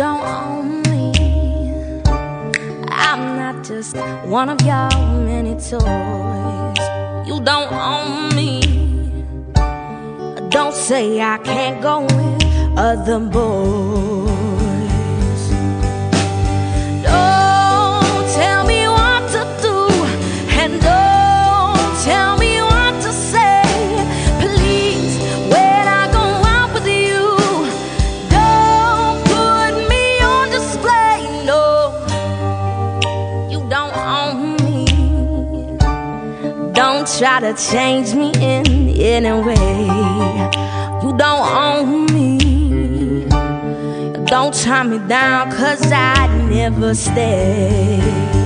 don't own me. I'm not just one of your many toys. You don't own me. Don't say I can't go with other boys. Don't tell me what to do, and don't tell me what to say. Please, when I go out with you, don't put me on display. No, you don't own me. Don't try to change me in any way. You don't own me. Don't turn me down, 'cause I'd never stay.